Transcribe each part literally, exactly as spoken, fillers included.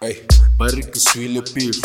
Hey, barrique suis le pif.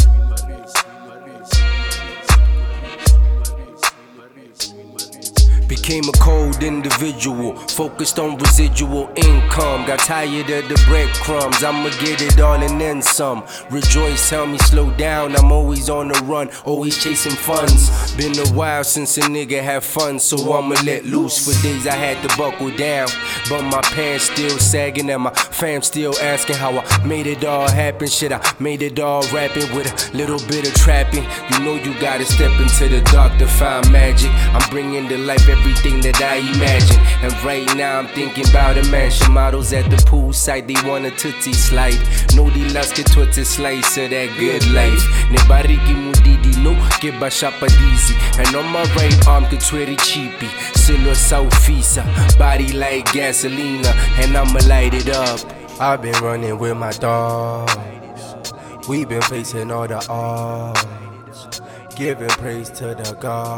Became a cold individual, focused on residual income. Got tired of the breadcrumbs, I'ma get it all and then some. Rejoice, tell me slow down, I'm always on the run, always chasing funds. Been a while since a nigga had fun, so I'ma let loose. For days I had to buckle down, but my pants still sagging and my fam still asking how I made it all happen. Shit, I made it all rapping with a little bit of trapping. You know you gotta step into the dark to find magic. I'm bringing to life everything that I imagine. And right now I'm thinking about a mansion. Models at the poolside, they want a tootsie slide. No dilas que tootsie slice of that good life. Ne bariki mudidi no que bashapa dizi. And on my right arm que tweri cheapy. Silo Southfisa, body like gasolina, and I'ma light it up. I've been running with my dogs. We've been facing all the odds, giving praise to the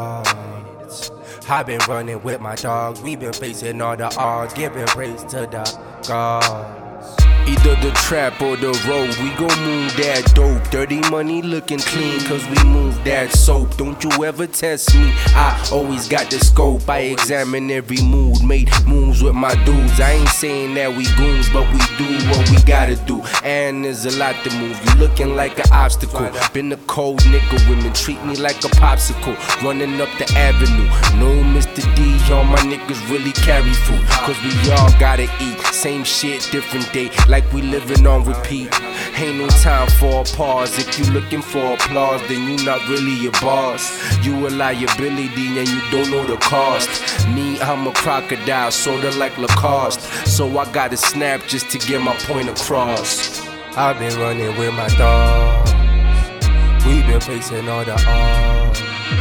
gods. I've been running with my dogs, we've been facing all the odds, giving praise to the gods. Either the trap or the road, we gon' move that dope. Dirty money looking clean, cause we move that soap. Don't you ever test me, I always got the scope. I examine every mood, made moves with my dudes. I ain't saying that we goons, but we do what we gotta do. And there's a lot to move, you looking like an obstacle. Been a cold nigga, women treat me like a popsicle. Running up the avenue, no Mister D, all my niggas really carry food. Cause we all gotta eat, same shit, different day. Like we living on repeat. Ain't no time for a pause. If you looking for applause, then you not really a boss. You a liability and you don't know the cost. Me, I'm a crocodile, sorta like Lacoste. So I gotta snap just to get my point across. I've been running with my dogs. We've been facing all the odds,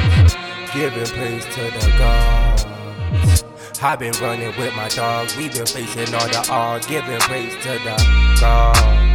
giving praise to the gods. I've been running with my dogs, we've been facing all the odds, giving praise to the gods.